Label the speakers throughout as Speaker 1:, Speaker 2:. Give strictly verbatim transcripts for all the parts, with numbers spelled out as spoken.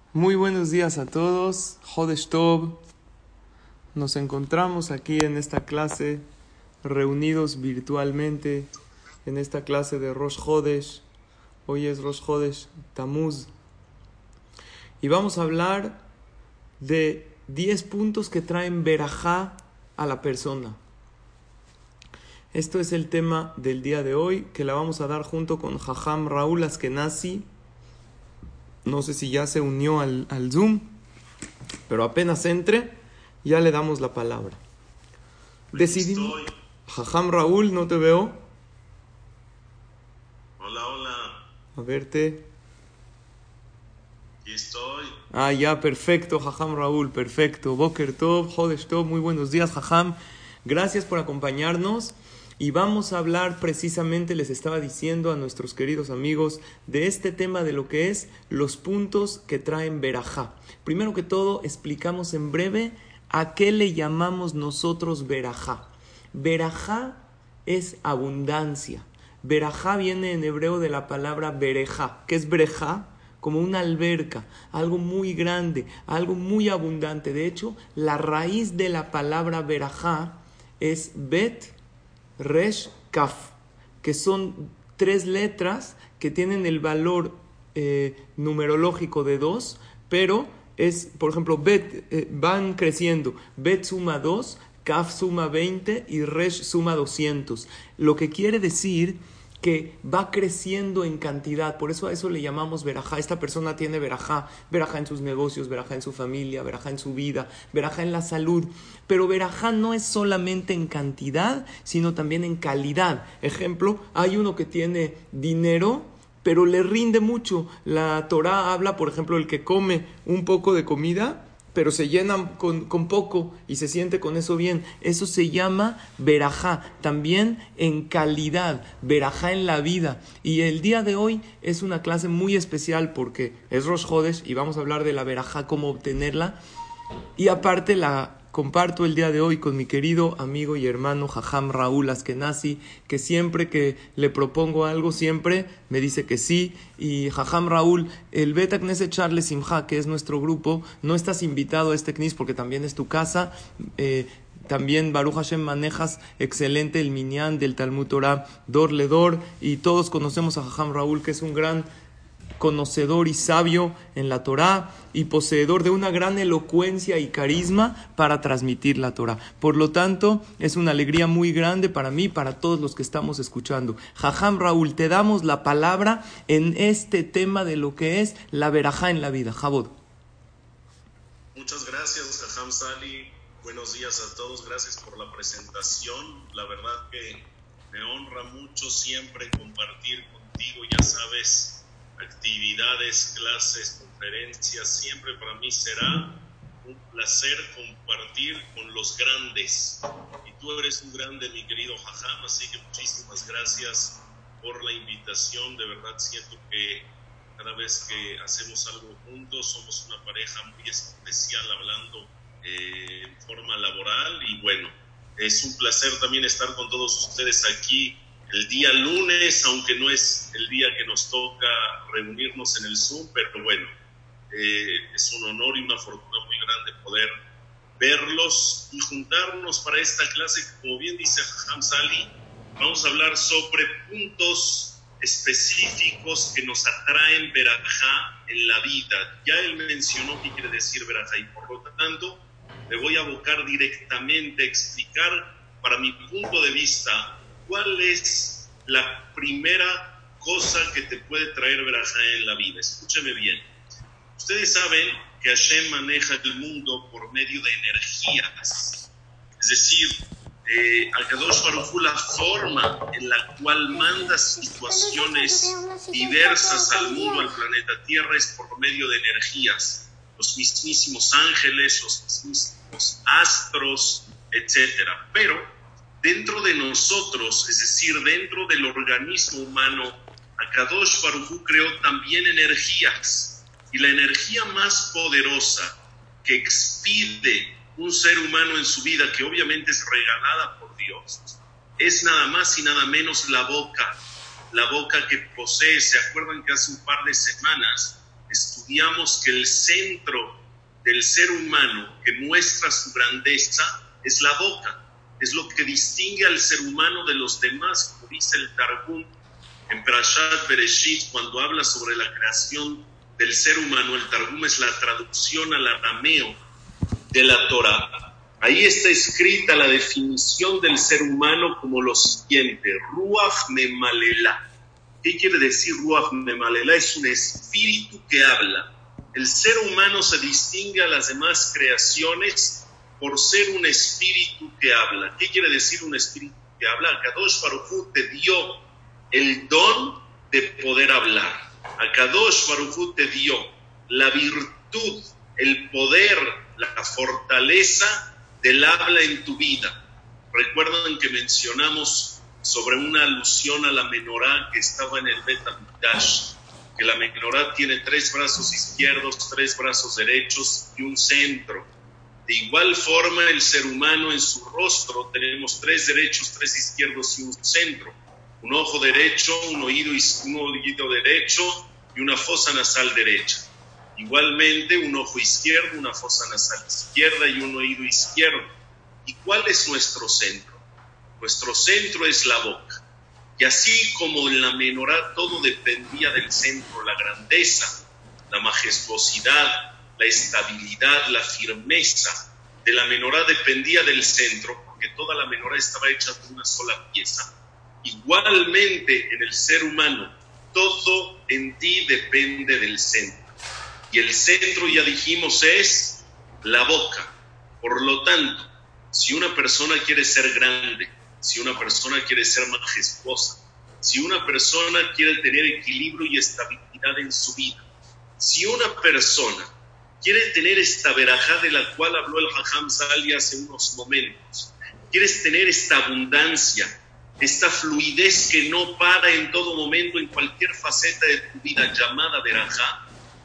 Speaker 1: Muy buenos días a todos. Jodesh Tov. Nos encontramos aquí en esta clase, reunidos virtualmente, en esta clase de Rosh Hodesh. Hoy es Rosh Hodesh Tammuz. Y vamos a hablar de diez puntos que traen verajá a la persona. Esto es el tema del día de hoy, que la vamos a dar junto con Jajam Raúl Askenazi. No sé si ya se unió al, al Zoom, pero apenas entre, ya le damos la palabra. Decidimos... Jajam Raúl, no te veo.
Speaker 2: Hola, hola.
Speaker 1: A verte.
Speaker 2: Aquí estoy.
Speaker 1: Ah, ya, perfecto, Jajam Raúl, perfecto. Boker Tov, Jodesh Tov, muy buenos días, Jajam. Gracias por acompañarnos. Y vamos a hablar precisamente, les estaba diciendo a nuestros queridos amigos, de este tema de lo que es los puntos que traen verajá. Primero que todo, explicamos en breve a qué le llamamos nosotros verajá. Verajá es abundancia. Verajá viene en hebreo de la palabra berejá. ¿Qué es berejá? Como una alberca, algo muy grande, algo muy abundante. De hecho, la raíz de la palabra verajá es bet, resh, kaf, que son tres letras que tienen el valor eh, numerológico de dos, pero es, por ejemplo, bet, eh, van creciendo. Bet suma dos, kaf suma veinte y resh suma doscientos. Lo que quiere decir que va creciendo en cantidad, por eso a eso le llamamos verajá. Esta persona tiene verajá, verajá en sus negocios, verajá en su familia, verajá en su vida, verajá en la salud, pero verajá no es solamente en cantidad, sino también en calidad. Ejemplo, hay uno que tiene dinero, pero le rinde mucho. La Torá habla, por ejemplo, el que come un poco de comida, pero se llena con, con poco y se siente con eso bien. Eso se llama verajá. También en calidad, verajá en la vida. Y el día de hoy es una clase muy especial porque es Rosh Hodesh y vamos a hablar de la verajá, cómo obtenerla. Y aparte la comparto el día de hoy con mi querido amigo y hermano Jajam Raúl Askenazi, que siempre que le propongo algo, siempre me dice que sí. Y Jajam Raúl, el Bet Knesset Charles Simcha, que es nuestro grupo, no estás invitado a este Knis porque también es tu casa. Eh, También Baruch Hashem manejas excelente el minyan del Talmud Torah Dor Ledor, y todos conocemos a Jajam Raúl, que es un gran conocedor y sabio en la Torá y poseedor de una gran elocuencia y carisma para transmitir la Torá. Por lo tanto, es una alegría muy grande para mí y para todos los que estamos escuchando. Jajam Raúl, te damos la palabra en este tema de lo que es la verajá en la vida. Jabod.
Speaker 2: Muchas gracias, Jajam Sali. Buenos días a todos. Gracias por la presentación. La verdad que me honra mucho siempre compartir contigo, ya sabes, actividades, clases, conferencias. Siempre para mí será un placer compartir con los grandes. Y tú eres un grande, mi querido Jajam, así que muchísimas gracias por la invitación. De verdad siento que cada vez que hacemos algo juntos somos una pareja muy especial hablando eh, en forma laboral. Y bueno, es un placer también estar con todos ustedes aquí el día lunes, aunque no es el día que nos toca reunirnos en el Zoom, pero bueno, eh, es un honor y una fortuna muy grande poder verlos y juntarnos para esta clase que, como bien dice Jajam Sali, vamos a hablar sobre puntos específicos que nos atraen verajá en la vida. Ya él mencionó qué quiere decir verajá y por lo tanto me voy a abocar directamente a explicar para mi punto de vista ¿cuál es la primera cosa que te puede traer verajá en la vida? Escúchame bien. Ustedes saben que Hashem maneja el mundo por medio de energías. Es decir, eh, Akadosh Baruj Hu, la forma en la cual manda situaciones diversas al mundo, al planeta Tierra, es por medio de energías. Los mismísimos ángeles, los mismísimos astros, etcétera. Pero dentro de nosotros, es decir, dentro del organismo humano, Akadosh Baruj Hu creó también energías. Y la energía más poderosa que expide un ser humano en su vida, que obviamente es regalada por Dios, es nada más y nada menos la boca. La boca que posee. ¿Se acuerdan que hace un par de semanas estudiamos que el centro del ser humano que muestra su grandeza es la boca. Es lo que distingue al ser humano de los demás, como dice el Targum en Parashat Bereshit, cuando habla sobre la creación del ser humano. El Targum es la traducción al arameo de la Torah. Ahí está escrita la definición del ser humano como lo siguiente: Ruach Memalela. ¿Qué quiere decir Ruach Memalela? Es un espíritu que habla. El ser humano se distingue a las demás creaciones por ser un espíritu que habla. ¿Qué quiere decir un espíritu que habla? Kadosh Baruj Hu te dio el don de poder hablar. A Kadosh Baruj Hu te dio la virtud, el poder, la fortaleza del habla en tu vida. Recuerdan que mencionamos sobre una alusión a la menorá que estaba en el Bet HaMikdash, que la menorá tiene tres brazos izquierdos, tres brazos derechos y un centro. De igual forma, el ser humano en su rostro tenemos tres derechos, tres izquierdos y un centro. Un ojo derecho, un oído, un oído derecho y una fosa nasal derecha. Igualmente, un ojo izquierdo, una fosa nasal izquierda y un oído izquierdo. ¿Y cuál es nuestro centro? Nuestro centro es la boca. Y así como en la menorá todo dependía del centro, la grandeza, la majestuosidad, la estabilidad, la firmeza de la menorá dependía del centro, porque toda la menorá estaba hecha de una sola pieza. Igualmente en el ser humano, todo en ti depende del centro. Y el centro, ya dijimos, es la boca. Por lo tanto, si una persona quiere ser grande, si una persona quiere ser majestuosa, si una persona quiere tener equilibrio y estabilidad en su vida, si una persona quiere tener esta verajá de la cual habló el Jajam Sali hace unos momentos, quieres tener esta abundancia, esta fluidez que no para en todo momento, en cualquier faceta de tu vida llamada verajá,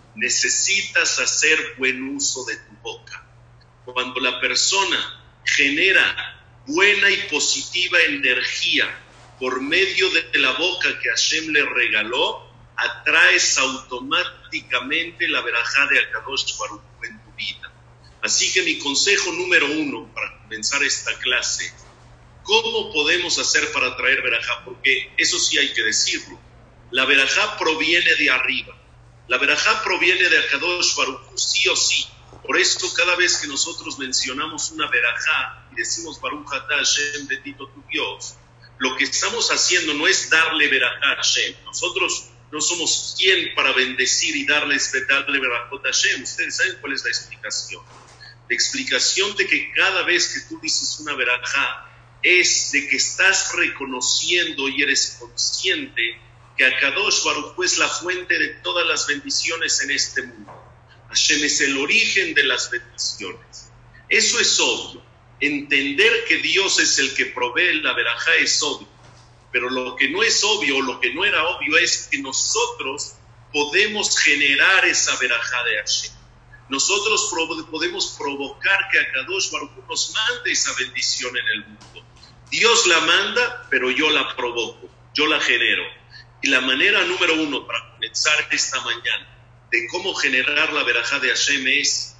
Speaker 2: necesitas hacer buen uso de tu boca. Cuando la persona genera buena y positiva energía por medio de la boca que Hashem le regaló, atraes automáticamente la verajá de Akadosh Baruj Hu en tu vida. Así que mi consejo número uno para comenzar esta clase: ¿cómo podemos hacer para atraer verajá? Porque eso sí hay que decirlo, la verajá proviene de arriba, la verajá proviene de Akadosh Baruj Hu sí o sí. Por eso cada vez que nosotros mencionamos una verajá y decimos Baruch atah Hashem, bendito tu Dios, lo que estamos haciendo no es darle verajá a Hashem. Nosotros no somos quien para bendecir y darles, darle verajot a Hashem. Ustedes saben cuál es la explicación. La explicación de que cada vez que tú dices una verajá es de que estás reconociendo y eres consciente que Akadosh Baruj Hu es la fuente de todas las bendiciones en este mundo. Hashem es el origen de las bendiciones. Eso es obvio. Entender que Dios es el que provee la verajá es obvio. Pero lo que no es obvio, lo que no era obvio, es que nosotros podemos generar esa verajá de Hashem. Nosotros pro- podemos provocar que Akadosh Baruj Hu nos mande esa bendición en el mundo. Dios la manda, pero yo la provoco, yo la genero. Y la manera número uno para comenzar esta mañana de cómo generar la verajá de Hashem es: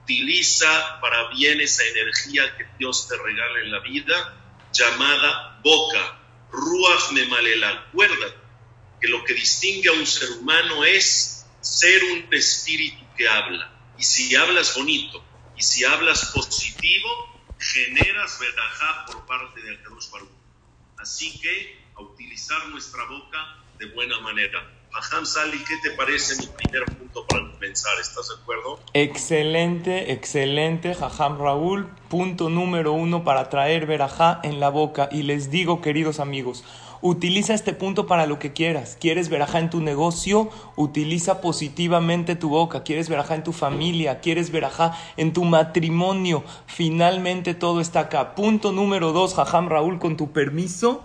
Speaker 2: utiliza para bien esa energía que Dios te regala en la vida, llamada boca, Ruach Memalela. Acuérdate que lo que distingue a un ser humano es ser un espíritu que habla. Y si hablas bonito, y si hablas positivo, generas verajá por parte de Akadosh Baruj Hu. Así que a utilizar nuestra boca de buena manera. Jajam Sali, ¿qué te parece mi primer punto para comenzar? ¿Estás de acuerdo?
Speaker 1: Excelente, excelente, Jajam Raúl. Punto número uno para traer verajá en la boca. Y les digo, queridos amigos, utiliza este punto para lo que quieras. ¿Quieres verajá en tu negocio? Utiliza positivamente tu boca. ¿Quieres verajá en tu familia? ¿Quieres verajá en tu matrimonio? Finalmente todo está acá. Punto número dos, Jajam Raúl, con tu permiso.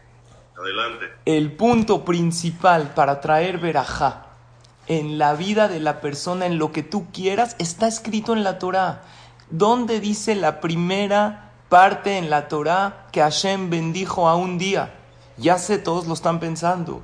Speaker 2: Adelante.
Speaker 1: El punto principal para traer verajá en la vida de la persona, en lo que tú quieras, está escrito en la Torá. ¿Dónde dice la primera parte en la Torá que Hashem bendijo a un día? Ya sé, todos lo están pensando.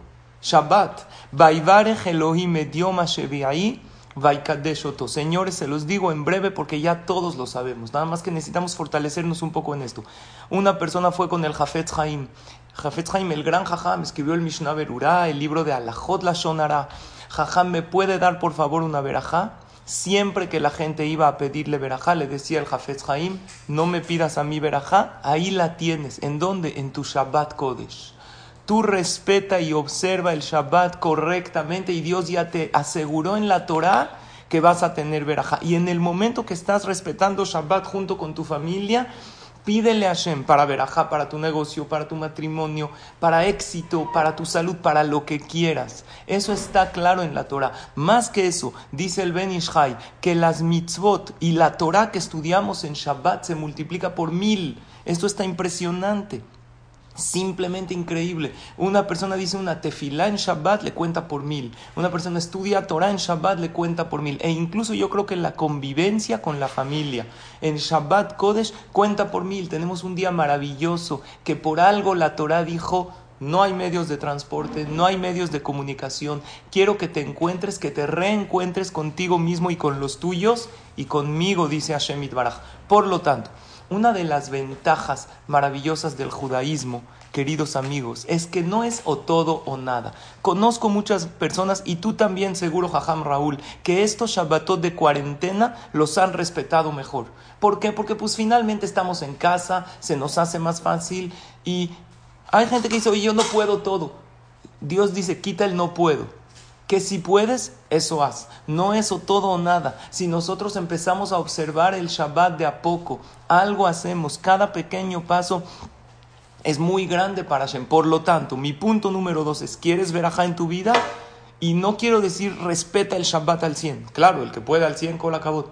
Speaker 1: Shabbat. Vaivarech Elohim et yom ha-shevi'i vaikadesh oto. Señores, se los digo en breve porque ya todos lo sabemos. Nada más que necesitamos fortalecernos un poco en esto. Una persona fue con el Hafetz Haim. Hafetz Haim, el gran Jajam, escribió el Mishnah Berurah, el libro de Alajot Lashon Hara. Jajam, ¿me puede dar por favor una verajá? Siempre que la gente iba a pedirle verajá, le decía el Hafetz Haim, no me pidas a mí verajá, ahí la tienes. ¿En dónde? En tu Shabbat Kodesh. Tú respeta y observa el Shabbat correctamente y Dios ya te aseguró en la Torah que vas a tener verajá. Y en el momento que estás respetando Shabbat junto con tu familia, pídele a Hashem para verajá, para tu negocio, para tu matrimonio, para éxito, para tu salud, para lo que quieras. Eso está claro en la Torah. Más que eso, dice el Ben Ish Chai, que las mitzvot y la Torah que estudiamos en Shabbat se multiplica por mil. Esto está impresionante. Simplemente increíble. Una persona dice una tefilá en Shabbat, le cuenta por mil. Una persona estudia Torah en Shabbat, le cuenta por mil. E incluso yo creo que la convivencia con la familia en Shabbat Kodesh cuenta por mil. Tenemos un día maravilloso que por algo la Torah dijo: no hay medios de transporte, no hay medios de comunicación. Quiero que te encuentres, que te reencuentres contigo mismo y con los tuyos y conmigo, dice Hashem Yitbaraj. Por lo tanto, una de las ventajas maravillosas del judaísmo, queridos amigos, es que no es o todo o nada. Conozco muchas personas, y tú también seguro, Jajam Raúl, que estos Shabbatot de cuarentena los han respetado mejor. ¿Por qué? Porque pues finalmente estamos en casa, se nos hace más fácil, y hay gente que dice: oye, yo no puedo todo. Dios dice: quita el no puedo. Que si puedes, eso haz. No es o todo o nada. Si nosotros empezamos a observar el Shabbat de a poco, algo hacemos, cada pequeño paso es muy grande para Hashem. Por lo tanto, mi punto número dos es: ¿quieres verajá en tu vida? Y no quiero decir respeta el Shabbat al cien. Claro, el que puede al cien, kol hakavod.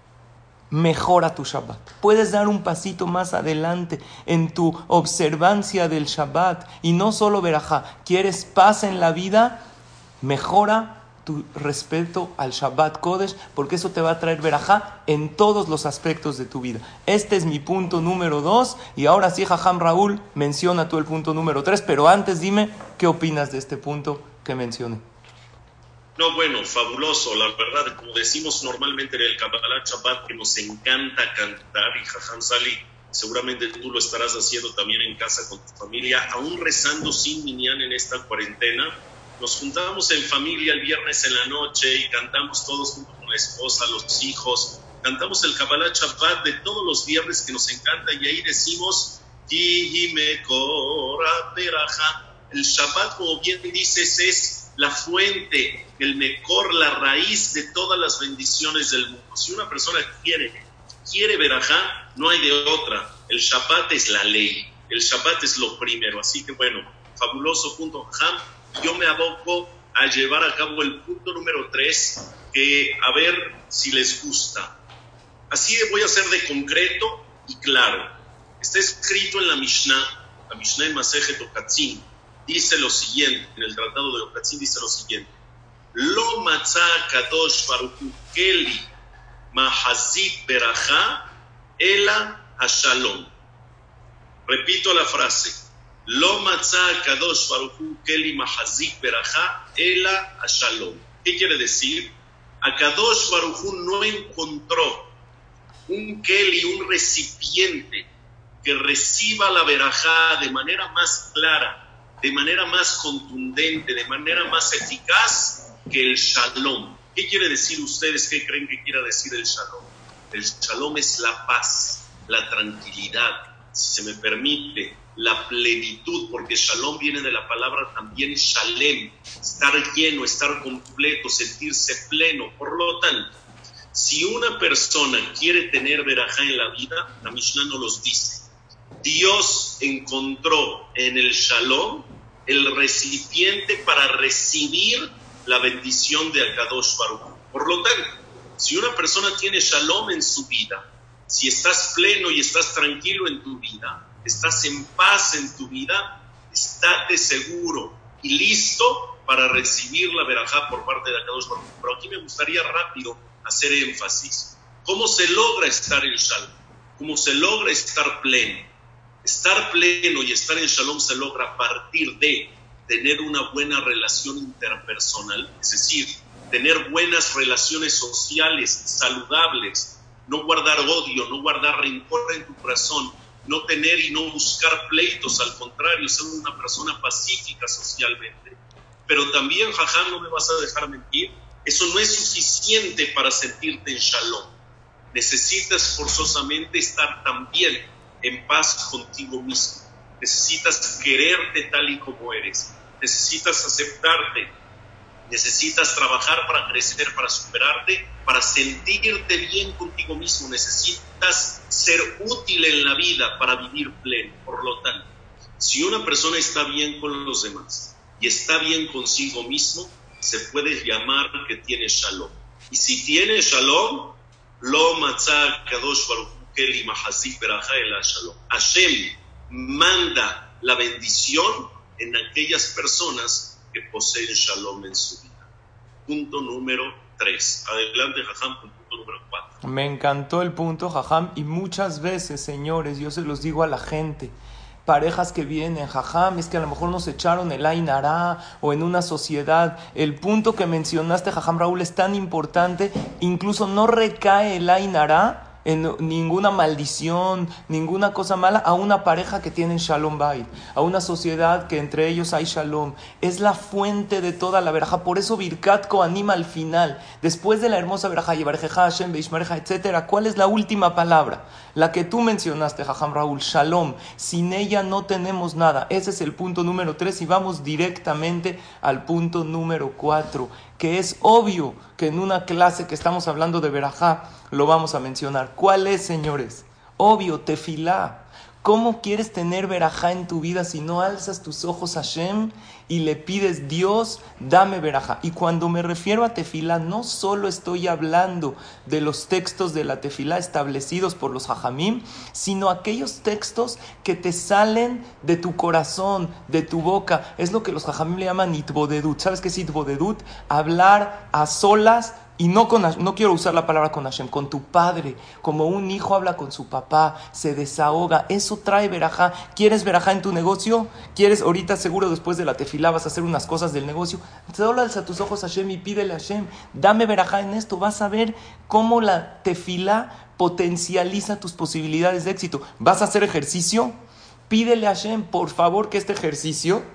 Speaker 1: Mejora tu Shabbat. Puedes dar un pasito más adelante en tu observancia del Shabbat. Y no solo verajá. ¿Quieres paz en la vida? Mejora tu respeto al Shabbat Kodesh, porque eso te va a traer verajá en todos los aspectos de tu vida. Este es mi punto número dos, y ahora sí, Jajam Raúl, menciona tú el punto número tres, pero antes dime, ¿qué opinas de este punto que mencioné?
Speaker 2: No, bueno, fabuloso, la verdad, como decimos normalmente en el Kabbalah Shabbat, que nos encanta cantar, y Jajam Sali, seguramente tú lo estarás haciendo también en casa con tu familia, aún rezando sin minyan en esta cuarentena. Nos juntamos en familia el viernes en la noche y cantamos todos junto con la esposa, los hijos. Cantamos el Kabbalah Shabbat de todos los viernes que nos encanta, y ahí decimos: el Shabbat, como bien dices, es la fuente, el mekor, la raíz de todas las bendiciones del mundo. Si una persona quiere, quiere verajá, no hay de otra. El Shabbat es la ley, el Shabbat es lo primero. Así que bueno, fabuloso punto, Ham. Yo me aboco a llevar a cabo el punto número tres, que a ver si les gusta. Así voy a ser de concreto y claro. Está escrito en la Mishnah, la Mishnah en Masejet Okatzin, dice lo siguiente, en el tratado de Okatzin dice lo siguiente: Lo matzah kadosh baruch hu keli mahazik berajá ela hashalom. Repito la frase: Lo matzah kadosh baruch hu keli mahazik berajá ela hashalom. ¿Qué quiere decir? Akadosh Baruj Hu no encontró un keli, un recipiente que reciba la verajá de manera más clara, de manera más contundente, de manera más eficaz que el shalom. ¿Qué quiere decir ustedes? ¿Qué creen que quiera decir el shalom? El shalom es la paz, la tranquilidad, si se me permite, la plenitud, porque shalom viene de la palabra también shalem, estar lleno, estar completo, sentirse pleno. Por lo tanto, si una persona quiere tener verajá en la vida, la Mishnah nos los dice: Dios encontró en el shalom el recipiente para recibir la bendición de Akadosh Baruj Hu. Por lo tanto, si una persona tiene shalom en su vida, si estás pleno y estás tranquilo en tu vida, estás en paz en tu vida, estate seguro y listo para recibir la verajá por parte de Akadosh Baruj Hu. Pero aquí me gustaría rápido hacer énfasis. ¿Cómo se logra estar en shalom? ¿Cómo se logra estar pleno? Estar pleno y estar en shalom se logra a partir de tener una buena relación interpersonal, es decir, tener buenas relaciones sociales saludables, no guardar odio, no guardar rencor en tu corazón, no tener y no buscar pleitos, al contrario, ser una persona pacífica socialmente. Pero también, Jajam, no me vas a dejar mentir, eso no es suficiente para sentirte en shalom. Necesitas forzosamente estar también en paz contigo mismo. Necesitas quererte tal y como eres. Necesitas aceptarte. Necesitas trabajar para crecer, para superarte, para sentirte bien contigo mismo. Necesitas ser útil en la vida para vivir pleno. Por lo tanto, si una persona está bien con los demás y está bien consigo mismo, se puede llamar que tiene shalom. Y si tiene shalom, lo matzah kadosh baruch hu keli mahasik beraja ela shalom. Hashem manda la bendición en aquellas personas que poseen shalom en su vida. Punto número tres. Adelante, Jajam, con punto número cuatro.
Speaker 1: Me encantó el punto, Jajam, y muchas veces, señores, yo se los digo a la gente, parejas que vienen, Jajam, es que a lo mejor nos echaron el Ain Hará o en una sociedad. El punto que mencionaste, Jajam Raúl, es tan importante, incluso no recae el Ain Hará en ninguna maldición, ninguna cosa mala a una pareja que tiene Shalom Bait, a una sociedad que entre ellos hay Shalom. Es la fuente de toda la verajá. Por eso Birkat Kohanim al final, después de la hermosa verajá, Yevarejeja Hashem Beishmereja, etcétera, ¿cuál es la última palabra? La que tú mencionaste, Jajam Raúl, Shalom. Sin ella no tenemos nada. Ese es el punto número tres y vamos directamente al punto número cuatro, que es obvio que en una clase que estamos hablando de verajá lo vamos a mencionar. ¿Cuál es, señores? Obvio, tefilá. ¿Cómo quieres tener verajá en tu vida si no alzas tus ojos a Hashem y le pides, Dios, dame verajá? Y cuando me refiero a tefilá, no solo estoy hablando de los textos de la tefilá establecidos por los hajamim, sino aquellos textos que te salen de tu corazón, de tu boca. Es lo que los hajamim le llaman itbodedut. ¿Sabes qué es itbodedut? Hablar a solas. Y no, con, no quiero usar la palabra con Hashem, con tu padre, como un hijo habla con su papá, se desahoga, eso trae verajá. ¿Quieres verajá en tu negocio? ¿Quieres ahorita seguro después de la tefilá vas a hacer unas cosas del negocio? Solo alza tus ojos a Hashem y pídele a Hashem, dame verajá en esto. Vas a ver cómo la tefilá potencializa tus posibilidades de éxito. ¿Vas a hacer ejercicio? Pídele a Hashem, por favor, que este ejercicio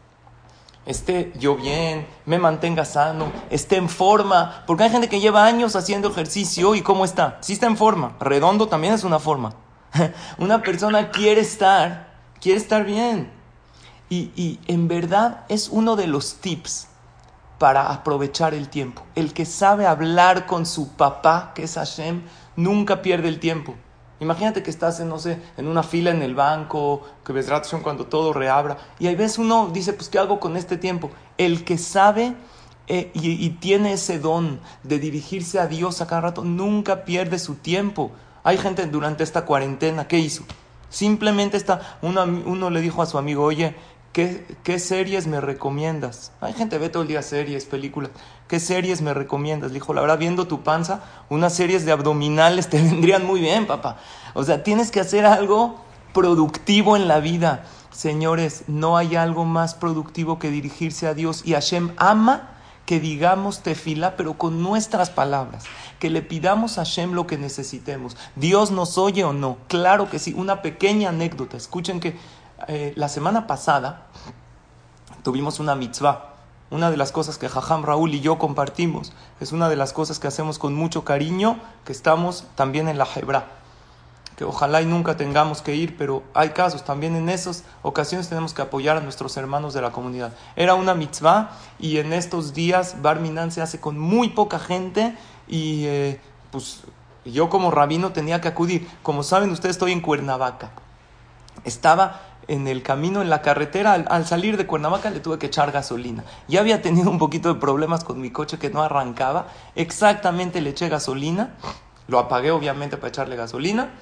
Speaker 1: esté yo bien, me mantenga sano, esté en forma, porque hay gente que lleva años haciendo ejercicio y ¿cómo está? Sí está en forma, redondo también es una forma. Una persona quiere estar, quiere estar bien y, y en verdad es uno de los tips para aprovechar el tiempo. El que sabe hablar con su papá, que es Hashem, nunca pierde el tiempo. Imagínate que estás en, no sé, en una fila en el banco, que ves Ratson cuando todo reabra, y ahí ves uno, dice, pues, ¿qué hago con este tiempo? El que sabe eh, y, y tiene ese don de dirigirse a Dios a cada rato, nunca pierde su tiempo. Hay gente durante esta cuarentena, ¿qué hizo? Simplemente está, uno, uno le dijo a su amigo, oye, ¿qué, qué series me recomiendas? Hay gente que ve todo el día series, películas. ¿Qué series me recomiendas? Le dijo, la verdad, viendo tu panza, unas series de abdominales te vendrían muy bien, papá. O sea, tienes que hacer algo productivo en la vida. Señores, no hay algo más productivo que dirigirse a Dios. Y Hashem ama que digamos tefilá, pero con nuestras palabras. Que le pidamos a Hashem lo que necesitemos. ¿Dios nos oye o no? Claro que sí. Una pequeña anécdota. Escuchen que eh, la semana pasada tuvimos una mitzvah. Una de las cosas que Jajam Raúl y yo compartimos, es una de las cosas que hacemos con mucho cariño, que estamos también en la Hebrá, que ojalá y nunca tengamos que ir, pero hay casos, también en esas ocasiones tenemos que apoyar a nuestros hermanos de la comunidad. Era una mitzvah y en estos días Bar Minan se hace con muy poca gente y eh, pues yo como rabino tenía que acudir. Como saben ustedes, estoy en Cuernavaca. Estaba en el camino, en la carretera, al, al salir de Cuernavaca le tuve que echar gasolina. Ya había tenido un poquito de problemas con mi coche que no arrancaba. Exactamente le eché gasolina. Lo apagué obviamente para echarle gasolina.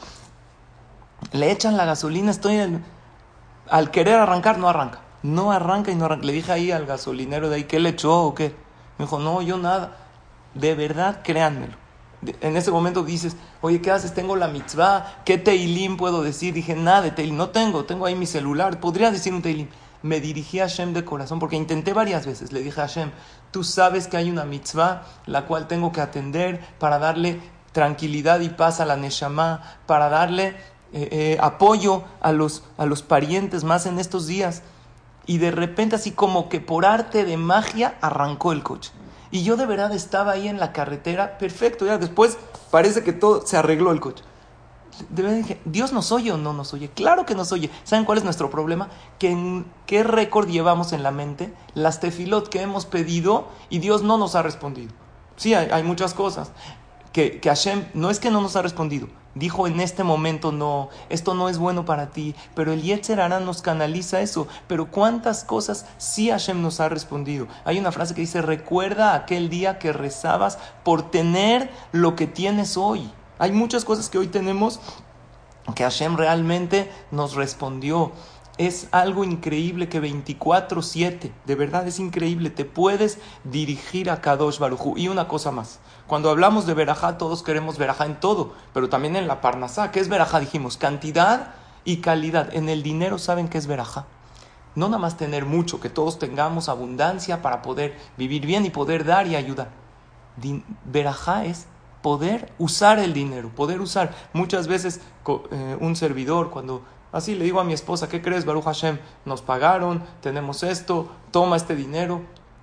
Speaker 1: Le echan la gasolina, estoy en, al querer arrancar, no arranca. No arranca y no arranca. Le dije ahí al gasolinero de ahí, ¿qué le echó o qué? Me dijo, no, yo nada. De verdad, créanmelo. En ese momento dices, oye, ¿qué haces? Tengo la mitzvah, ¿qué teilim puedo decir? Dije, nada de teilim, no tengo, tengo ahí mi celular, podría decir un teilim. me dirigí a Hashem de corazón, porque intenté varias veces, le dije a Hashem, tú sabes que hay una mitzvah la cual tengo que atender para darle tranquilidad y paz a la Neshama, para darle eh, eh, apoyo a los, a los parientes más en estos días. Y de repente, así como que por arte de magia, arrancó el coche. Y yo de verdad estaba ahí en la carretera, perfecto, ya después parece que todo se arregló el coche. De verdad dije, ¿Dios nos oye o no nos oye? Claro que nos oye. ¿Saben cuál es nuestro problema? Que en qué récord llevamos en la mente las tefilot que hemos pedido y Dios no nos ha respondido. Sí, hay, hay muchas cosas que, que Hashem no es que no nos ha respondido, dijo en este momento no, esto no es bueno para ti, pero el Yetzer Hara nos canaliza eso. Pero ¿cuántas cosas sí Hashem nos ha respondido? Hay una frase que dice, recuerda aquel día que rezabas por tener lo que tienes hoy. Hay muchas cosas que hoy tenemos que Hashem realmente nos respondió. Es algo increíble que veinticuatro siete, de verdad es increíble, te puedes dirigir a Kadosh Baruj Hu. Y una cosa más, cuando hablamos de verajá, todos queremos verajá en todo, pero también en la parnasá. ¿Qué es verajá? Dijimos, cantidad y calidad. En el dinero, ¿saben qué es verajá? No nada más tener mucho, que todos tengamos abundancia para poder vivir bien y poder dar y ayudar. Din- verajá es poder usar el dinero, poder usar. Muchas veces eh, un servidor, cuando así le digo a mi esposa, ¿qué crees, Baruch Hashem? Nos pagaron, tenemos esto, toma este dinero.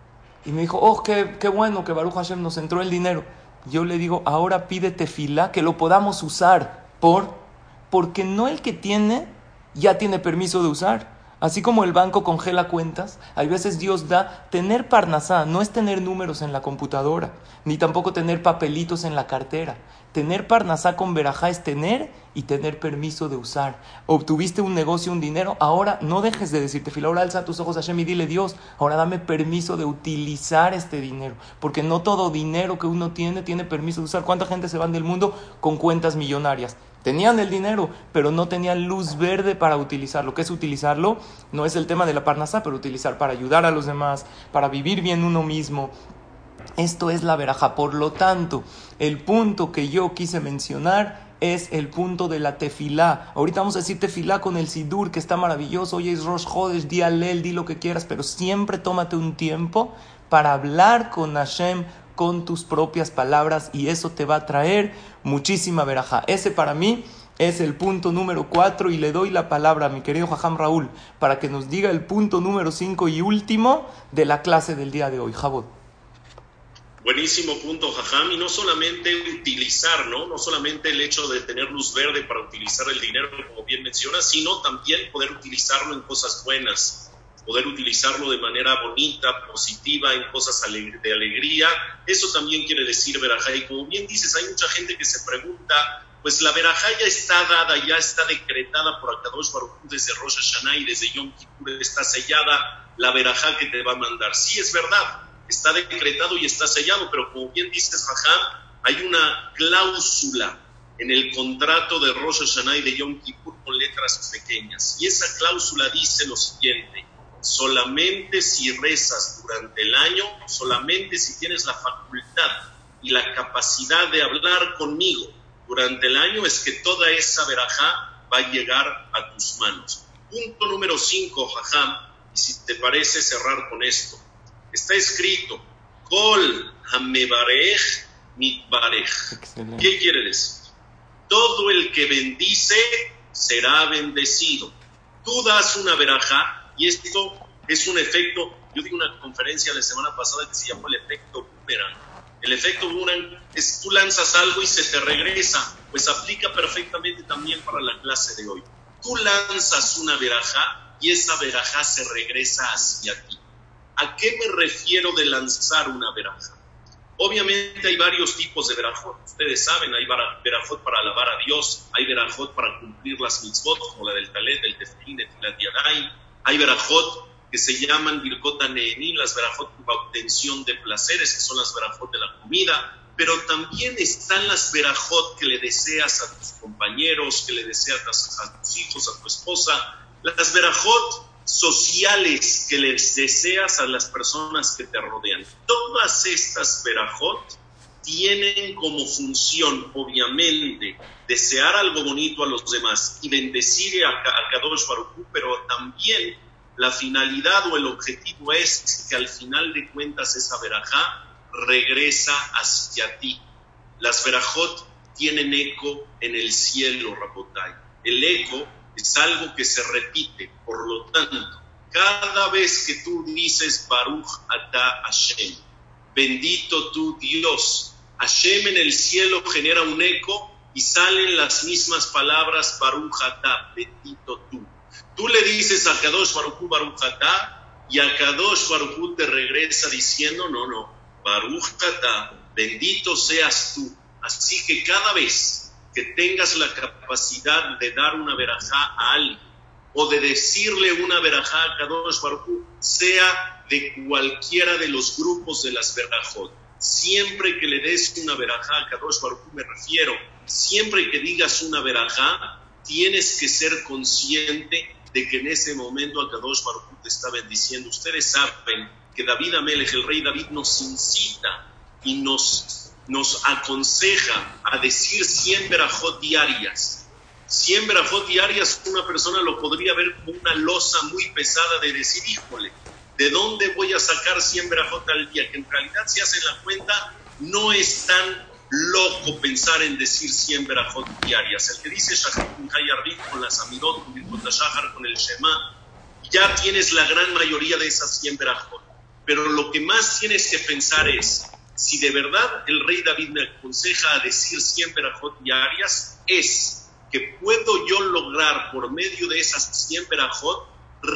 Speaker 1: Y me dijo, oh, qué, qué bueno que Baruch Hashem nos entró el dinero. Yo le digo, ahora pide tefilá, que lo podamos usar, por, porque no el que tiene, ya tiene permiso de usar. Así como el banco congela cuentas, hay veces Dios da, tener parnasá no es tener números en la computadora, ni tampoco tener papelitos en la cartera. Tener parnasá con verajá es tener y tener permiso de usar. Obtuviste un negocio, un dinero, ahora no dejes de decirte, fila, ahora alza tus ojos a Hashem y dile, Dios, ahora dame permiso de utilizar este dinero, porque no todo dinero que uno tiene, tiene permiso de usar. ¿Cuánta gente se van del mundo con cuentas millonarias? Tenían el dinero, pero no tenían luz verde para utilizarlo. ¿Qué es utilizarlo? No es el tema de la parnasá, pero utilizar para ayudar a los demás, para vivir bien uno mismo. Esto es la verajá. Por lo tanto, el punto que yo quise mencionar es el punto de la tefilá. Ahorita vamos a decir tefilá con el sidur, que está maravilloso. Oye, es Rosh Chodesh, di alel, di lo que quieras, pero siempre tómate un tiempo para hablar con Hashem, con tus propias palabras, y eso te va a traer muchísima verajá. Ese para mí es el punto número cuatro, y le doy la palabra a mi querido Jajam Raúl para que nos diga el punto número cinco y último de la clase del día de hoy. Jabot.
Speaker 2: Buenísimo punto, Jajam, y no solamente utilizar, ¿no? No solamente el hecho de tener luz verde para utilizar el dinero, como bien mencionas, sino también poder utilizarlo en cosas buenas, poder utilizarlo de manera bonita, positiva, en cosas de alegría. Eso también quiere decir verajá. Y como bien dices, hay mucha gente que se pregunta, pues la verajá ya está dada, ya está decretada por Akadosh Baruj Hu desde Rosh Hashanah y desde Yom Kippur, está sellada la verajá que te va a mandar. Sí, es verdad, está decretado y está sellado, pero como bien dices, Jajam, hay una cláusula en el contrato de Rosh Hashanah y de Yom Kippur con letras pequeñas. Y esa cláusula dice lo siguiente: solamente si rezas durante el año, solamente si tienes la facultad y la capacidad de hablar conmigo durante el año, es que toda esa verajá va a llegar a tus manos. Punto número cinco, Jajam, y si te parece cerrar con esto. Está escrito, Kol hamebarej mitbarej. ¿Qué quiere decir? Todo el que bendice será bendecido. Tú das una verajá, y esto es un efecto. Yo di una conferencia la semana pasada que se llamó el efecto boomerang. El efecto boomerang es tú lanzas algo y se te regresa. Pues aplica perfectamente también para la clase de hoy. Tú lanzas una verajá y esa verajá se regresa hacia ti. ¿A qué me refiero de lanzar una verajá? Obviamente hay varios tipos de verajot. Ustedes saben, hay verajot para alabar a Dios, hay verajot para cumplir las mitzvot, como la del talet, del tefilín, del tilat yadayim. Hay verajot que se llaman birkot haneenim, las verajot para obtención de placeres, que son las verajot de la comida. Pero también están las verajot que le deseas a tus compañeros, que le deseas a tus hijos, a tu esposa. Las verajot sociales que les deseas a las personas que te rodean. Todas estas verajot tienen como función, obviamente, desear algo bonito a los demás y bendecir a, a Kadosh Baruj Hu, pero también La finalidad o el objetivo es que al final de cuentas esa verajá regresa hacia ti. Las verajot tienen eco en el cielo, Rabotay. El eco es algo que se repite, por lo tanto, cada vez que tú dices Baruch Atah Hashem, bendito tú Dios, Hashem en el cielo genera un eco y salen las mismas palabras Baruch Atah, bendito tú. Tú le dices a Kadosh Baruj Hu Baruch Atah y a Kadosh Baruj Hu te regresa diciendo no, no, Baruch Atah, bendito seas tú. Así que cada vez que tengas la capacidad de dar una verajá a alguien o de decirle una verajá a Kadosh Baruj Hu, sea de cualquiera de los grupos de las verajot, siempre que le des una verajá a Kadosh Baruj Hu, me refiero, siempre que digas una verajá, tienes que ser consciente de que en ese momento a Kadosh Baruj Hu te está bendiciendo. Ustedes saben que David Amelech, el rey David, nos incita y nos, nos aconseja a decir cien verajot diarias. cien verajot diarias, una persona lo podría ver como una losa muy pesada de decir, híjole, ¿de dónde voy a sacar cien verajot al día? Que en realidad, si hacen la cuenta, no es tan loco pensar en decir cien verajot diarias. El que dice Shachrit Mincha Arvit con las Amirot, con el Shahar, con el Shema, ya tienes la gran mayoría de esas cien verajot. Pero lo que más tienes que pensar es, si de verdad el rey David me aconseja a decir cien verajot diarias, es que puedo yo lograr por medio de esas cien verajot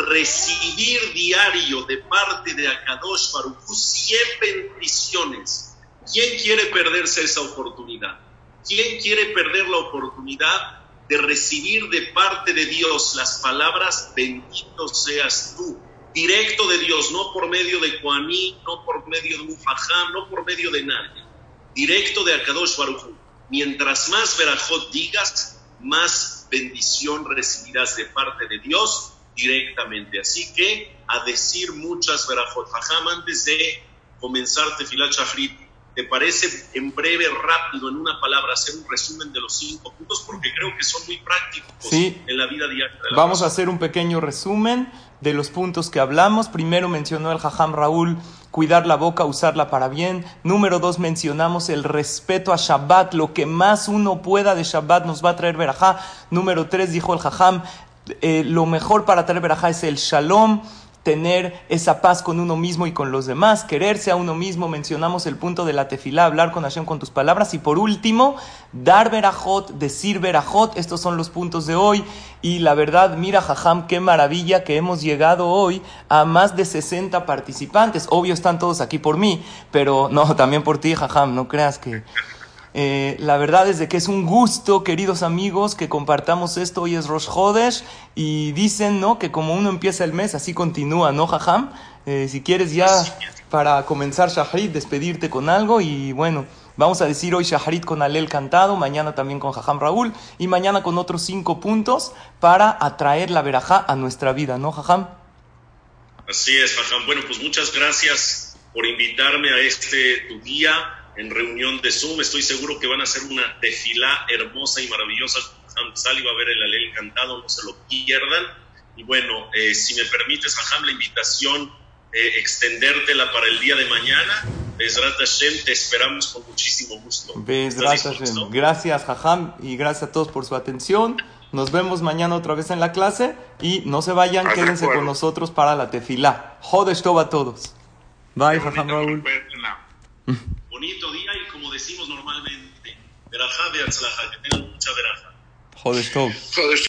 Speaker 2: recibir diario de parte de Akadosh Baruj Hu cien bendiciones. ¿Quién quiere perderse esa oportunidad? ¿Quién quiere perder la oportunidad de recibir de parte de Dios las palabras bendito seas tú? Directo de Dios, no por medio de Kohaní, no por medio de un Fajam, no por medio de nadie. Directo de Akadosh Baruj Hu. Mientras más verajot digas, más bendición recibirás de parte de Dios directamente. Así que a decir muchas verajot. Fajam, antes de comenzar Tefilat Shachrit, ¿te parece en breve, rápido, en una palabra, hacer un resumen de los cinco puntos? Porque creo que son muy prácticos
Speaker 1: sí.
Speaker 2: en la vida diaria de la
Speaker 1: Vamos
Speaker 2: persona.
Speaker 1: a hacer un pequeño resumen de los puntos que hablamos. Primero mencionó el Jajam Raúl, cuidar la boca, usarla para bien. Número dos, mencionamos el respeto a Shabbat. Lo que más uno pueda de Shabbat nos va a traer verajá. Número tres, dijo el Jajam, eh, lo mejor para traer verajá es el Shalom, tener esa paz con uno mismo y con los demás, quererse a uno mismo. Mencionamos el punto de la tefilá, hablar con Hashem con tus palabras. Y por último, dar verajot, decir verajot. Estos son los puntos de hoy. Y la verdad, mira, Jajam, qué maravilla que hemos llegado hoy a más de sesenta participantes. Obvio, están todos aquí por mí, pero no, también por ti, Jajam, no creas que... Eh, la verdad es de que es un gusto, queridos amigos, que compartamos esto. Hoy es Rosh Chodesh y dicen, ¿no?, que como uno empieza el mes, así continúa, ¿no, Jajam? Eh, si quieres ya para comenzar Shahrit, despedirte con algo. Y bueno, vamos a decir hoy Shahrit con Alel cantado, mañana también con Jajam Raúl y mañana con otros cinco puntos para atraer la verajá a nuestra vida, ¿no, Jajam?
Speaker 2: Así es, Jajam. Bueno, pues muchas gracias por invitarme a este tu día en reunión de Zoom. Estoy seguro que van a hacer una tefilá hermosa y maravillosa. Jajam Sali va a ver el Alel cantado, no se lo pierdan. Y bueno, eh, si me permites, Jajam, la invitación, eh, extendértela para el día de mañana. Bezrat Hashem, te esperamos con muchísimo gusto.
Speaker 1: Bezrat Hashem. Gracias, Jajam, y gracias a todos por su atención. Nos vemos mañana otra vez en la clase y no se vayan, ah, quédense con nosotros para la tefilá. Jodesh Tov a todos. Bye, Jajam Raúl.
Speaker 2: Bonito día y como decimos normalmente, verajá de Atzlaja, que tengan mucha verajá.
Speaker 1: Jodesh Tov.